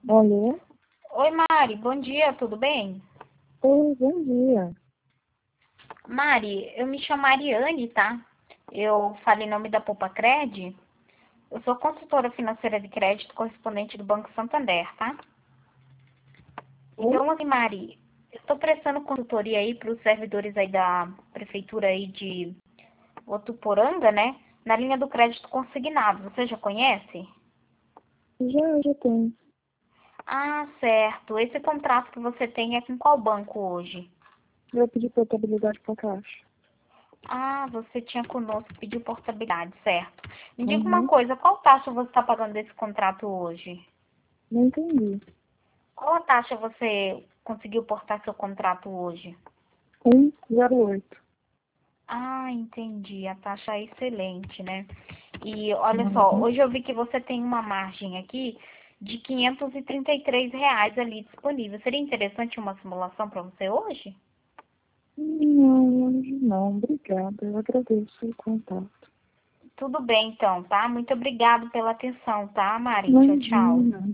Alô? Oi, Mari, bom dia, tudo bem? Oi, bom dia. Mari, eu me chamo Ariane, tá? Eu falei em nome da Poupa-Cred. Eu sou consultora financeira de crédito correspondente do Banco Santander, tá? Oi? Então, assim, Mari, eu estou prestando consultoria aí para os servidores aí da prefeitura aí de Votuporanga, né? Na linha do crédito consignado. Você já conhece? Já tem. Ah, certo. Esse contrato que você tem é com qual banco hoje? Eu pedi portabilidade pra caixa. Ah, você tinha conosco, pediu portabilidade, certo. Me diga uma Uhum. coisa, qual taxa você está pagando desse contrato hoje? Não entendi. Qual a taxa você conseguiu portar seu contrato hoje? 108. Ah, entendi. A taxa é excelente, né? E olha só, Uhum. hoje eu vi que você tem uma margem aqui de R$ 533 ali disponível. Seria interessante uma simulação para você hoje? Não, hoje não. Obrigada. Eu agradeço o contato. Tudo bem, então, tá? Muito obrigado pela atenção, tá, Mari? Tchau, tchau. Imagina.